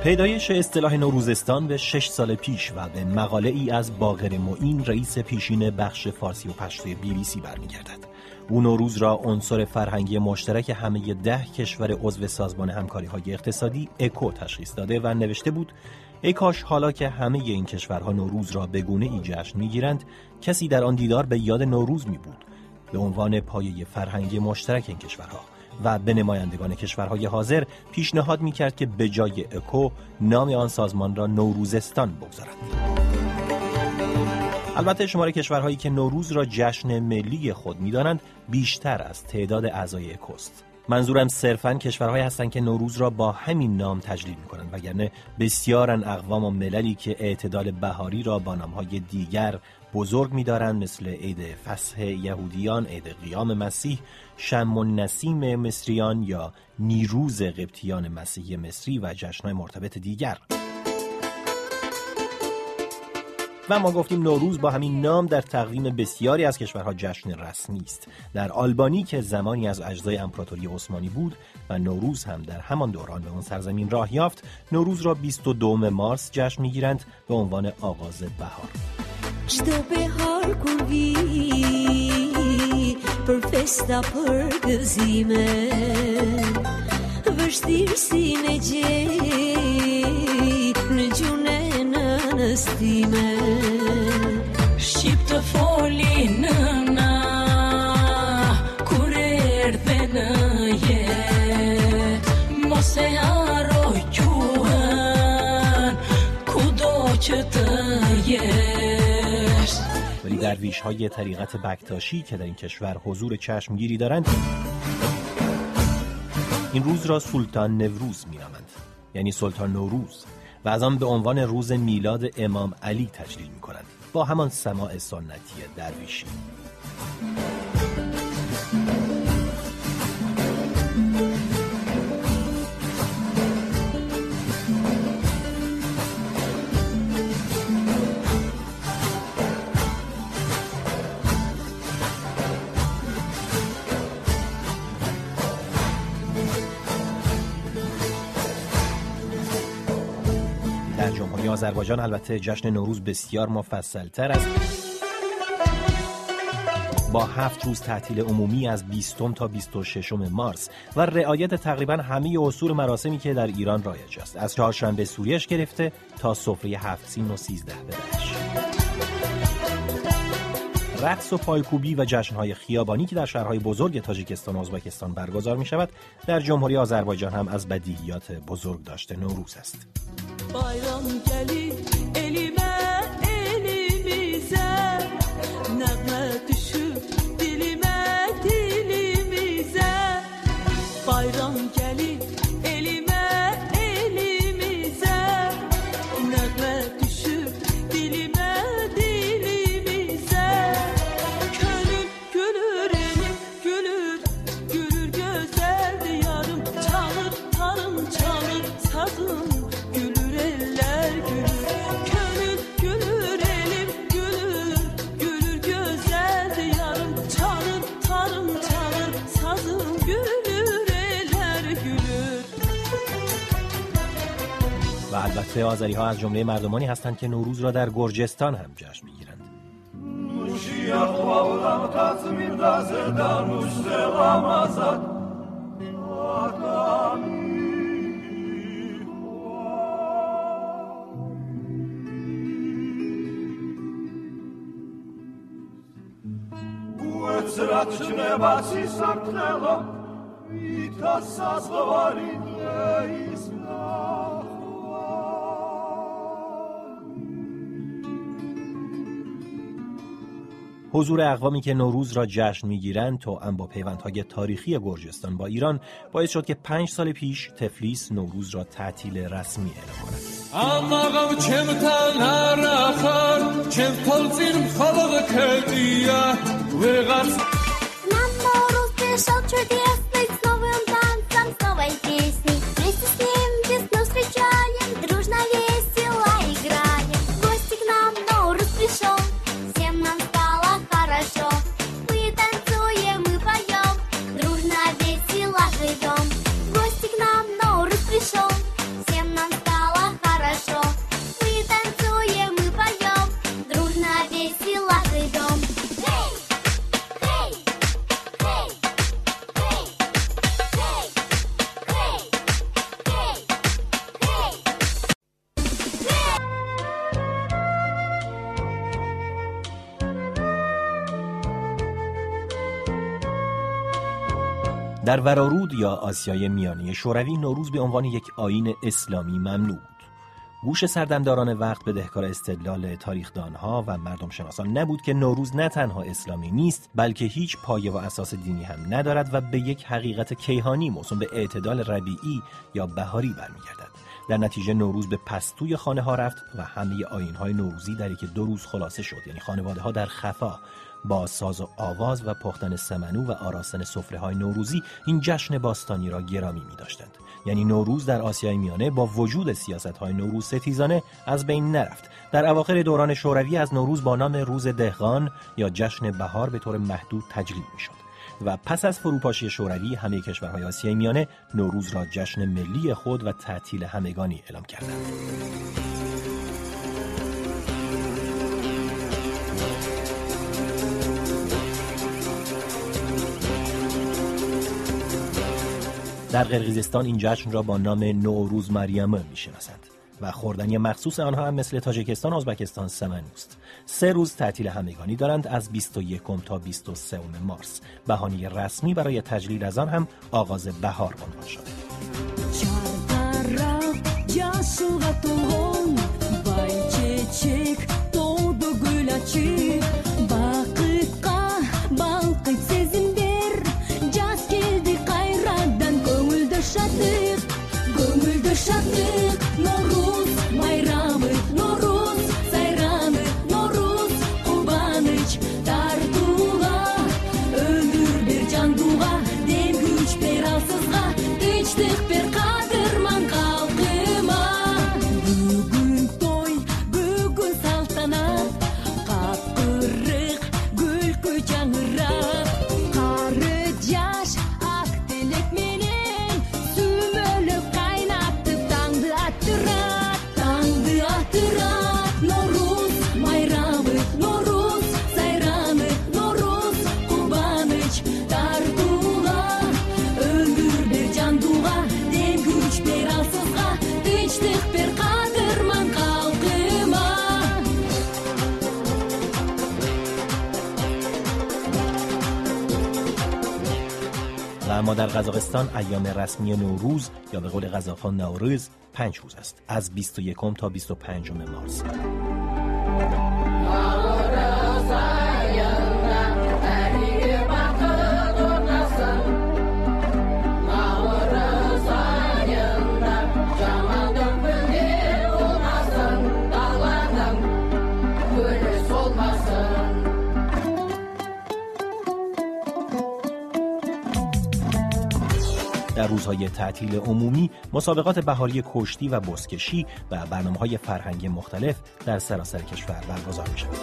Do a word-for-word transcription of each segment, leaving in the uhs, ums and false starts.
پیدایش اصطلاح نوروزستان به شش سال پیش و به مقاله ای از باقر معین رئیس پیشین بخش فارسی و پشتو بی بی سی برمیگردد. او نوروز را عنصر فرهنگی مشترک همه ده کشور عضو سازمان همکاری‌های اقتصادی اکو تشخیص داده و نوشته بود: ای کاش حالا که همه این کشورها نوروز را به گونه‌ای جشن می‌گیرند، کسی در آن دیدار به یاد نوروز می‌بود به عنوان پایه فرهنگی مشترک این کشورها و به نمایندگان کشورهای حاضر پیشنهاد می‌کرد که به جای اکو نام آن سازمان را نوروزستان بگذارند. البته شمار کشورهایی که نوروز را جشن ملی خود می‌دانند بیشتر از تعداد اعضای اکوست. منظورم صرفاً کشورهایی هستند که نوروز را با همین نام تجلیل می‌کنند، وگرنه بسیارن اقوام و مللی که اعتدال بهاری را با نام‌های دیگر بزرگ می‌دارند، مثل عید فصح یهودیان، عید قیام مسیح، شم النسیم مصریان یا نیروز قبطیان مسیحی مصری و جشن‌های مرتبط دیگر. و ما گفتیم نوروز با همین نام در تقویم بسیاری از کشورها جشن رسمی است. در آلبانی که زمانی از اجزای امپراتوری عثمانی بود و نوروز هم در همان دوران به اون سرزمین راه یافت، نوروز را بیست و دوم مارس جشن می‌گیرند به عنوان آغاز بهار. Çdo behar kur vi për festa për gëzime, vështirësinë e gjej në gjunen e nënës time. Shqip të folin nëna kur erdhe në jetë, mos e harroj gjuhën kudo që të jetë. ولی درویش های طریقت بکتاشی که در این کشور حضور چشمگیری دارند این روز را سلطان نوروز می نامند، یعنی سلطان نوروز، و از آن به عنوان روز میلاد امام علی تجلیل می کنند با همان سماع سنتی درویشی. در جمهوری آذربایجان البته جشن نوروز بسیار مفصل‌تر است، با هفت روز تعطیل عمومی از بیستم تا بیست و ششم مارس و رعایت تقریبا همه اصول مراسمی که در ایران رایج است، از چهارشنبه سوریش گرفته تا سفره هفت سین و سیزده بدرش. رقص و پایکوبی و جشن‌های خیابانی که در شهرهای بزرگ تاجیکستان و ازبکستان برگزار می‌شود، در جمهوری آذربایجان هم از بدیهیات بزرگ داشته نوروز است. Bayram gelir elime elimize, nəğmə düşür dilime dilimize. Bayram gelir elime elimize, nəğmə düşür dilime dilimize. Könül gülür elim gülür, gülür gözler diyarım, çalır tarım çalır sazım. و البته آذری ها از جمله مردمانی هستند که نوروز را در گرجستان هم جشن می‌گیرند. حضور اقوامی که نوروز را جشن می‌گیرند توأم با پیوندهای تاریخی گرجستان با ایران باعث شد که پنج سال پیش تفلیس نوروز را تعطیل رسمی اعلام کند. آماغم چمتان هرخان چمتالزین خالق کدیه وقت нам Норус пришел чудесный с новым танцем, с новой песней. Вместе с ним весну встречаем, дружно весело играем. В гости к нам Норус пришел, всем нам стало хорошо. Мы танцуем, мы поем, дружно весело живем. В гости к нам Норус пришел, всем нам стало در ورارود یا آسیای میانه شوروی نوروز به عنوان یک آیین اسلامی ممنوع بود. گوش سردمداران وقت بدهکار استدلال تاریخدانها و مردم شناسان نبود که نوروز نه تنها اسلامی نیست بلکه هیچ پایه و اساس دینی هم ندارد و به یک حقیقت کیهانی موسوم به اعتدال ربیعی یا بهاری برمیگردد. در نتیجه نوروز به پستوی خانه ها رفت و همه آیین‌های نوروزی در یک دو روز خلاصه شد، یعنی خانواده ها در خفا با ساز و آواز و پختن سمنو و آراستن سفره‌های نوروزی این جشن باستانی را گرامی می‌داشتند. یعنی نوروز در آسیای میانه با وجود سیاست‌های نوروز ستیزانه از بین نرفت. در اواخر دوران شوروی از نوروز با نام روز دهقان یا جشن بهار به طور محدود تجلیل می‌شد و پس از فروپاشی شوروی همه کشورهای آسیای میانه نوروز را جشن ملی خود و تعطیل همگانی اعلام کردند. در قرقیزستان این جشن را با نام نوروز مریمه می‌شناسند و خوردنی مخصوص آنها هم مثل تاجیکستان و ازبکستان سمنوست. سه روز تعطیل همگانی دارند از بیست و یکم تا بیست و سوم مارس. بهانه رسمی برای تجلیل از آن هم آغاز بهار عنوان شده. اما در قزاقستان ایام رسمی نوروز یا به قول قزاق‌ها نوروز پنج روز است، از بیست و یکم تا بیست و پنجم مارس. در روزهای تعطیل عمومی مسابقات بهاری کشتی و بزکشی و برنامه‌های فرهنگی مختلف در سراسر کشور برگزار می‌شود.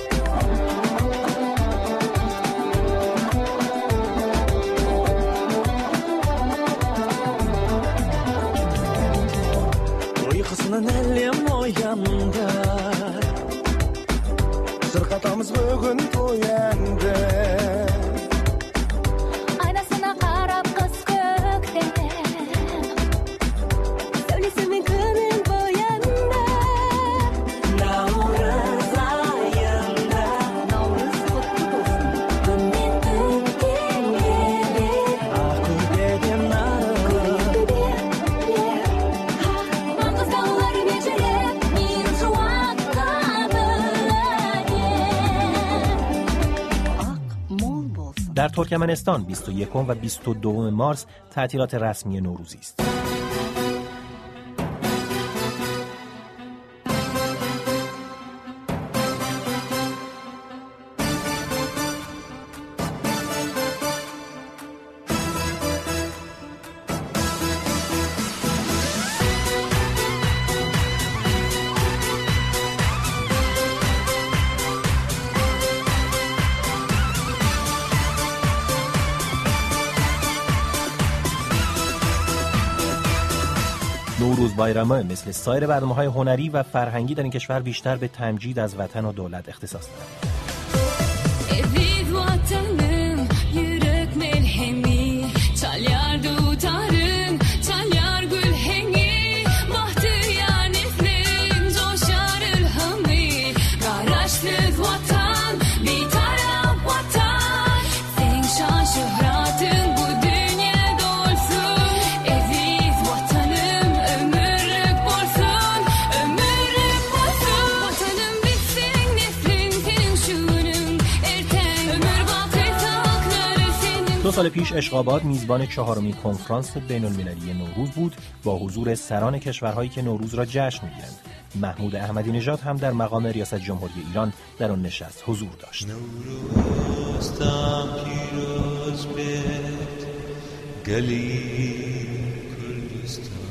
در ترکمنستان بیست و یکم و بیست و دوم مارس تعطیلات رسمی نوروزی است. نوروز بایرامه مثل سایر برنامه‌های هنری و فرهنگی در این کشور بیشتر به تمجید از وطن و دولت اختصاص دارد. سال پیش اشقاباد میزبان چهارمین کنفرانس بین‌المللی نوروز بود با حضور سران کشورهایی که نوروز را جشن می‌گیرند. محمود احمدی نژاد هم در مقام ریاست جمهوری ایران در آن نشست حضور داشت. نوروز تا پیروز بید گلی کردستان.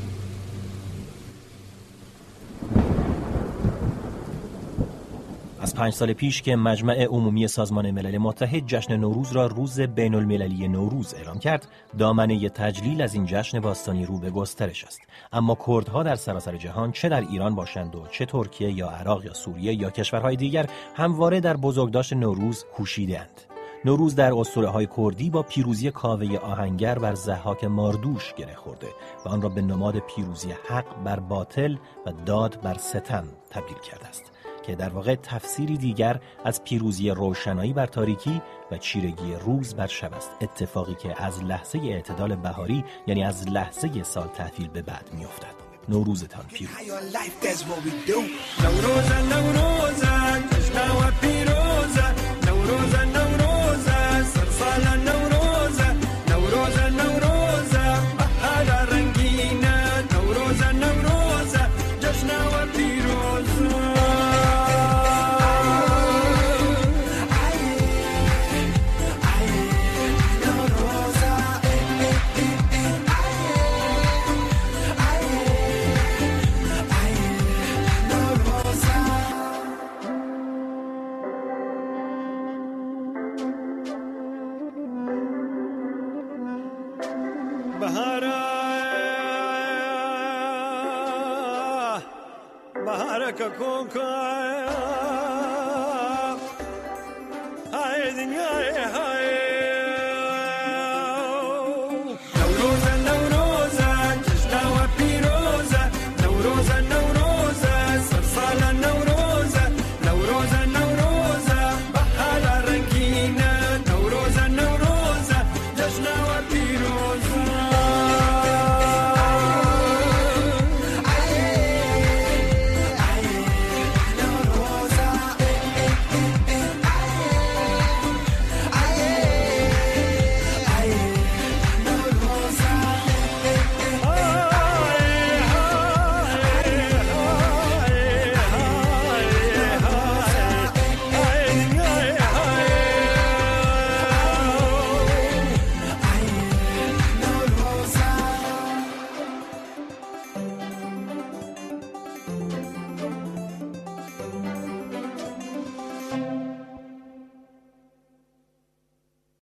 از پنج سال پیش که مجمع عمومی سازمان ملل متحد جشن نوروز را روز بین المللی نوروز اعلام کرد، دامنه تجلیل از این جشن باستانی رو به گسترش است. اما کردها در سراسر جهان، چه در ایران باشند و چه ترکیه یا عراق یا سوریه یا کشورهای دیگر، همواره در بزرگداشت نوروز کوشیده‌اند. نوروز در اسطوره‌های کردی با پیروزی کاوه آهنگر بر ضحاک ماردوش گره خورده و آن را به نماد پیروزی حق بر باطل و داد بر ستم تبدیل کرده است، که در واقع تفسیری دیگر از پیروزی روشنایی بر تاریکی و چیرگی روز بر شب است. اتفاقی که از لحظه اعتدال بهاری، یعنی از لحظه سال تحویل به بعد می‌افتد. نوروزتان پیروز. بهارك كونكا هاي دنياي هاي